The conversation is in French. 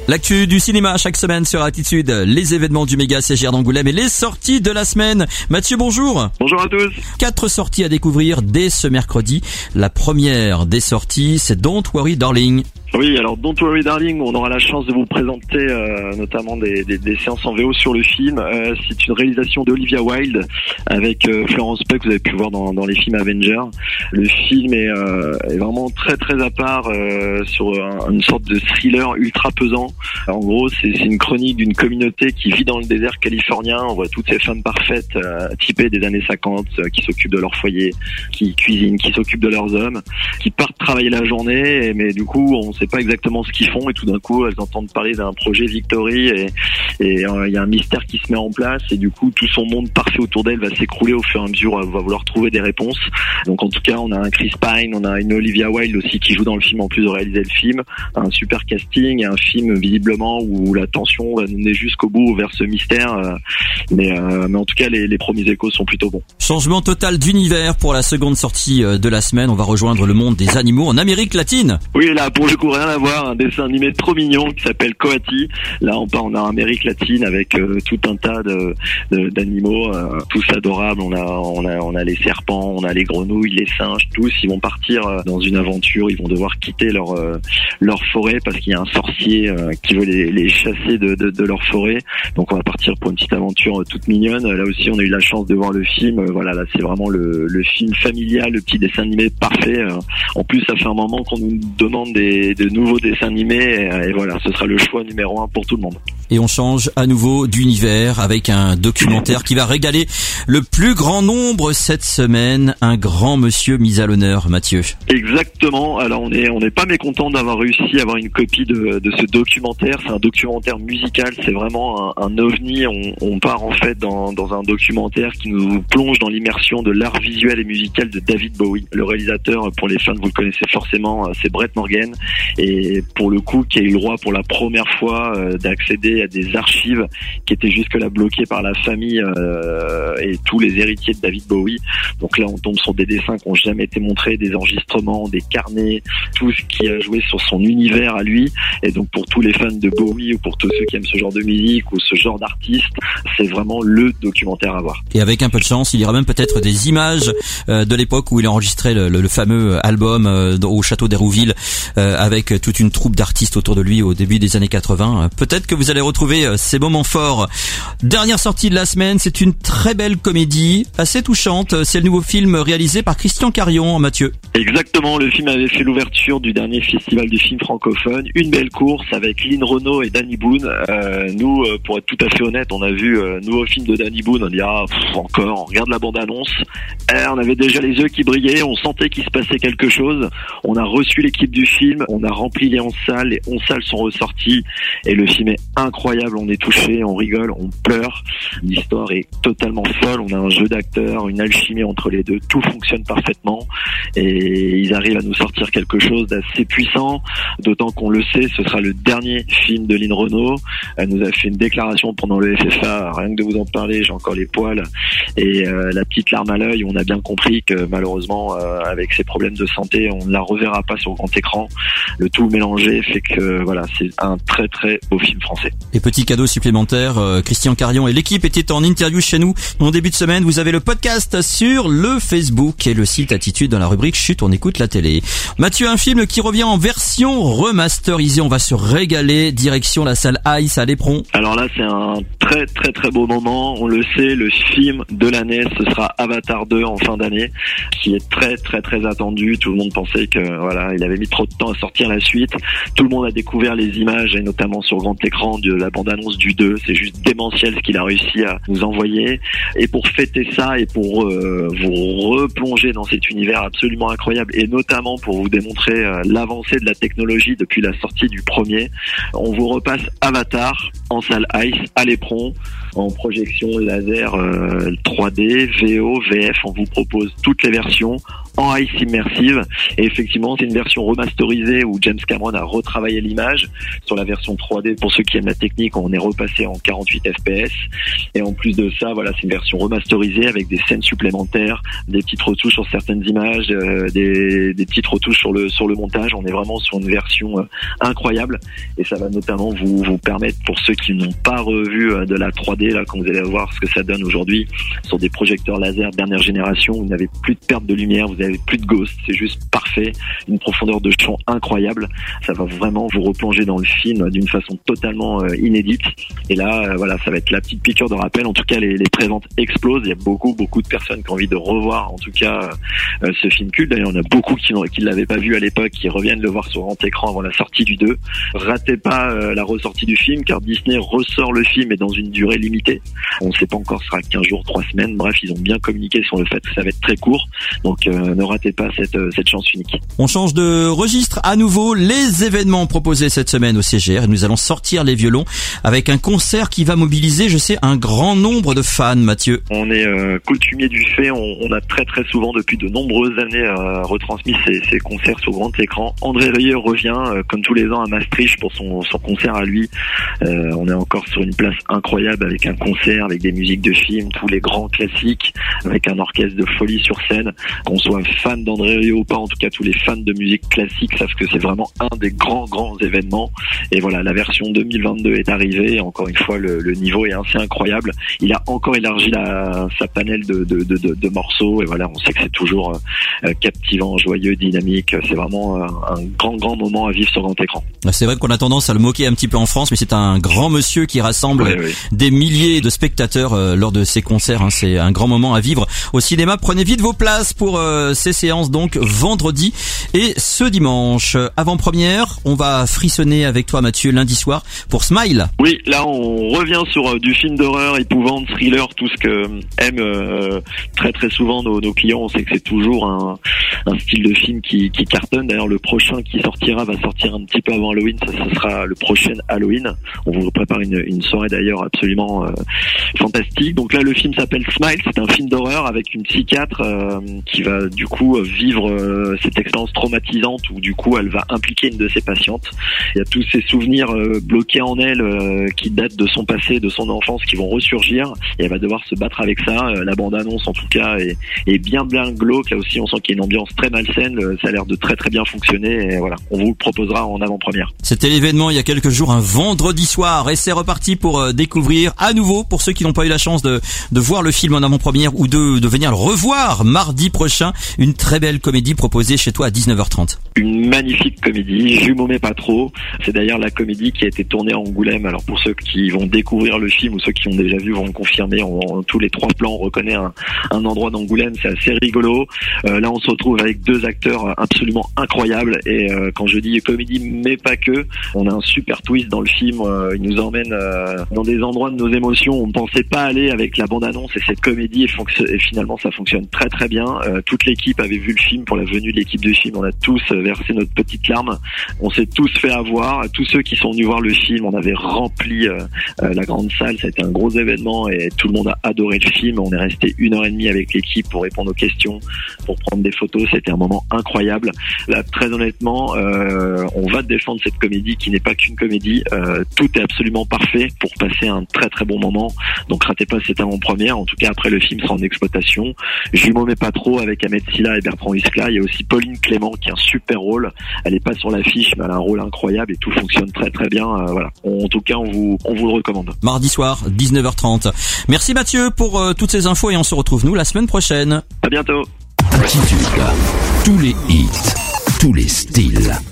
L'actu du cinéma chaque semaine sur Attitude, les événements du méga CGR d'Angoulême et les sorties de la semaine. Mathieu, bonjour. Bonjour à tous. 4 sorties à découvrir dès ce mercredi. La première des sorties, c'est Don't Worry Darling. Oui, alors Don't Worry Darling, on aura la chance de vous présenter notamment des séances en VO sur le film. C'est une réalisation d'Olivia Wilde avec Florence Pugh, que vous avez pu voir dans les films Avengers. Le film est vraiment très très à part sur une sorte de thriller ultra pesant. En gros, c'est une chronique d'une communauté qui vit dans le désert californien. On voit toutes ces femmes parfaites typées des années 50 qui s'occupent de leur foyer, qui cuisinent, qui s'occupent de leurs hommes, qui partent travailler la journée, mais du coup on sait pas exactement ce qu'ils font et tout d'un coup elles entendent parler d'un projet Victory et il y a un mystère qui se met en place et du coup tout son monde parfait autour d'elle va s'écrouler au fur et à mesure. Elle va vouloir trouver des réponses. Donc en tout cas on a un Chris Pine, on a une Olivia Wilde aussi qui joue dans le film en plus de réaliser le film. Un super casting et un film visiblement où la tension va nous mener jusqu'au bout vers ce mystère. Mais en tout cas les premiers échos sont plutôt bons. Changement total d'univers pour la seconde sortie de la semaine. On va rejoindre le monde des animaux en Amérique latine. Oui, là pour le coup rien à voir, un dessin animé trop mignon qui s'appelle Coati. Là on part en Amérique latine avec tout un tas d'animaux, tous adorables. On a les serpents, on a les grenouilles, les singes, tous ils vont partir dans une aventure. Ils vont devoir quitter leur forêt parce qu'il y a un sorcier qui veut les chasser de leur forêt. Donc on va partir pour une petite aventure toute mignonne. Là aussi on a eu la chance de voir le film. Voilà, là c'est vraiment le film familial, le petit dessin animé parfait. En plus ça fait un moment qu'on nous demande de nouveaux dessins animés et voilà, ce sera le choix numéro 1 pour tout le monde. Et on change à nouveau d'univers avec un documentaire qui va régaler le plus grand nombre cette semaine. Un grand monsieur mis à l'honneur, Mathieu. Exactement. Alors on n'est pas mécontent d'avoir réussi à avoir une copie de ce documentaire. C'est un documentaire musical. C'est vraiment un ovni. On part en fait dans un documentaire qui nous plonge dans l'immersion de l'art visuel et musical de David Bowie. Le réalisateur, pour les fans, vous le connaissez forcément, c'est Brett Morgen. Et pour le coup, qui a eu le droit pour la première fois d'accéder à des archives qui étaient jusque-là bloquées par la famille et tous les héritiers de David Bowie. Donc là, on tombe sur des dessins qui n'ont jamais été montrés, des enregistrements, des carnets, tout ce qui a joué sur son univers à lui. Et donc pour tous les fans de Bowie ou pour tous ceux qui aiment ce genre de musique ou ce genre d'artiste, c'est vraiment le documentaire à voir. Et avec un peu de chance, il y aura même peut-être des images de l'époque où il enregistrait le fameux album au château d'Hérouville avec toute une troupe d'artistes autour de lui au début des années 80. Peut-être que vous allez retrouver ces moments forts. Dernière sortie de la semaine, c'est une très belle comédie, assez touchante. C'est le nouveau film réalisé par Christian Carion, Mathieu. Exactement, le film avait fait l'ouverture du dernier festival du film francophone. Une belle course avec Lynn Renaud et Danny Boone. Nous, pour être tout à fait honnête, on a vu nouveau film de Danny Boone. On dit encore, on regarde la bande-annonce. On avait déjà les yeux qui brillaient, on sentait qu'il se passait quelque chose. On a reçu l'équipe du film, on a rempli les 11 salles, les 11 salles sont ressorties et le film est incroyable. On est touché, on rigole, on pleure. L'histoire est totalement folle. On a un jeu d'acteurs, une alchimie entre les deux. Tout fonctionne parfaitement et ils arrivent à nous sortir quelque chose d'assez puissant. D'autant qu'on le sait, ce sera le dernier film de Lynn Renaud. Elle nous a fait une déclaration pendant le FFA. Rien que de vous en parler, j'ai encore les poils et la petite larme à l'œil. On a bien compris que malheureusement, avec ses problèmes de santé, on ne la reverra pas sur grand écran. Le tout mélangé fait que voilà, c'est un très très beau film français. Et petit cadeau supplémentaire, Christian Carion et l'équipe étaient en interview chez nous en début de semaine. Vous avez le podcast sur le Facebook et le site Attitude dans la rubrique Chut, on écoute la télé. Mathieu, un film qui revient en version remasterisée. On va se régaler. Direction la salle Ice à l'Éperon. Alors là, c'est un très très très beau moment. On le sait, le film de l'année, ce sera Avatar 2 en fin d'année, qui est très très très attendu. Tout le monde pensait que voilà, il avait mis trop de temps à sortir la suite. Tout le monde a découvert les images et notamment sur grand écran de la bande-annonce du 2. C'est juste démentiel ce qu'il a réussi à nous envoyer. Et pour fêter ça et pour vous replonger dans cet univers absolument incroyable et notamment pour vous démontrer l'avancée de la technologie depuis la sortie du premier, on vous repasse Avatar en salle ICE, à l'éperon, en projection laser 3D, VO, VF. On vous propose toutes les versions en ICE immersive, et effectivement c'est une version remasterisée où James Cameron a retravaillé l'image. Sur la version 3D, pour ceux qui aiment la technique, on est repassé en 48 fps, et en plus de ça, voilà, c'est une version remasterisée avec des scènes supplémentaires, des petites retouches sur certaines images, des petites retouches sur le montage. On est vraiment sur une version incroyable, et ça va notamment vous permettre, pour ceux qui n'ont pas revu de la 3D, là, quand vous allez voir ce que ça donne aujourd'hui sur des projecteurs laser dernière génération, vous n'avez plus de perte de lumière, vous avez plus de ghost, c'est juste parfait, une profondeur de champ incroyable. Ça va vraiment vous replonger dans le film d'une façon totalement inédite. Et là, voilà, ça va être la petite piqûre de rappel. En tout cas, les préventes explosent. Il y a beaucoup de personnes qui ont envie de revoir, en tout cas, ce film culte. D'ailleurs, il y en a beaucoup qui ne l'avaient pas vu à l'époque, qui reviennent le voir sur grand écran avant la sortie du 2. Ratez pas la ressortie du film, car Disney ressort le film et dans une durée limitée. On ne sait pas encore, ce sera 15 jours, 3 semaines. Bref, ils ont bien communiqué sur le fait que ça va être très court. Donc, ne ratez pas cette chance unique. On change de registre à nouveau, les événements proposés cette semaine au CGR, et nous allons sortir les violons avec un concert qui va mobiliser, je sais, un grand nombre de fans, Mathieu. On est coutumier du fait, on a très souvent depuis de nombreuses années retransmis ces concerts sur grand écran. André Rieu revient comme tous les ans à Maastricht pour son concert à lui. On est encore sur une place incroyable avec un concert, avec des musiques de films, tous les grands classiques, avec un orchestre de folie sur scène. Qu'on soit fan d'André Rieu ou pas, en tout cas tous les fans de musique classique savent que c'est vraiment un des grands événements. Et voilà, la version 2022 est arrivée, et encore une fois le niveau est assez incroyable. Il a encore élargi sa panel de morceaux, et voilà, on sait que c'est toujours captivant, joyeux, dynamique. C'est vraiment un grand moment à vivre sur grand écran. C'est vrai qu'on a tendance à le moquer un petit peu en France, mais c'est un grand monsieur qui rassemble des milliers de spectateurs lors de ses concerts. C'est un grand moment à vivre au cinéma. Prenez vite vos places pour ces séances, donc vendredi et ce dimanche. Avant-première, on va frissonner avec toi, Mathieu, lundi soir pour Smile. Oui, là on revient sur du film d'horreur, épouvante, thriller, tout ce que aiment très souvent nos clients. On sait que c'est toujours un style de film qui cartonne. D'ailleurs, le prochain qui sortira va sortir un petit peu avant Halloween. Ça sera le prochain Halloween. On vous prépare une soirée d'ailleurs absolument fantastique. Donc là, le film s'appelle Smile. C'est un film d'horreur avec une psychiatre qui va du coup vivre cette expérience traumatisante où du coup elle va impliquer une de ses patientes. Il y a tous ces souvenirs bloqués en elle qui datent de son passé, de son enfance, qui vont ressurgir, et elle va devoir se battre avec ça. La bande-annonce en tout cas est bien glauque. Là aussi on sent qu'il y a une ambiance très malsaine. Ça a l'air de très bien fonctionner, et voilà, on vous le proposera en avant-première. C'était l'événement il y a quelques jours, un vendredi soir, et c'est reparti pour découvrir à nouveau, pour ceux qui n'ont pas eu la chance de voir le film en avant-première ou de venir le revoir mardi prochain, une très belle comédie proposée chez toi à 19h30. Une magnifique comédie, Jumeaux mais pas trop. C'est d'ailleurs la comédie qui a été tournée à Angoulême. Alors pour ceux qui vont découvrir le film ou ceux qui ont déjà vu vont le confirmer. Tous les 3 plans, on reconnaît un endroit d'Angoulême. C'est assez rigolo. Là, on se retrouve avec 2 acteurs absolument incroyables. Et quand je dis comédie mais pas que, on a un super twist dans le film. Il nous emmène dans des endroits de nos émotions où on ne pensait pas aller avec la bande-annonce et cette comédie. Et finalement, ça fonctionne très bien. Toute l'équipe avait vu le film. Pour la venue de l'équipe de film, on a tous versé notre petite larme. On s'est tous fait avoir. Tous ceux qui sont venus voir le film, on avait rempli la grande salle. Ça a été un gros événement et tout le monde a adoré le film. On est resté 1h30 avec l'équipe pour répondre aux questions, pour prendre des photos. C'était un moment incroyable. Là, très honnêtement, on va défendre cette comédie qui n'est pas qu'une comédie. Tout est absolument parfait pour passer un très bon moment. Donc ratez pas cette avant-première. En tout cas, après le film sera en exploitation. Jumeaux mais pas trop avec Ahmed Silla et Bertrand Huskla. Il y a aussi Pauline Clément qui a un super rôle. Elle est pas sur l'affiche, mais elle a un rôle incroyable et tout fonctionne très bien. Voilà. En tout cas, on vous le recommande. Mardi soir, 19h30. Merci Mathieu pour toutes ces infos, et on se retrouve nous la semaine prochaine. À bientôt. Attitude, tous les hits, tous les styles.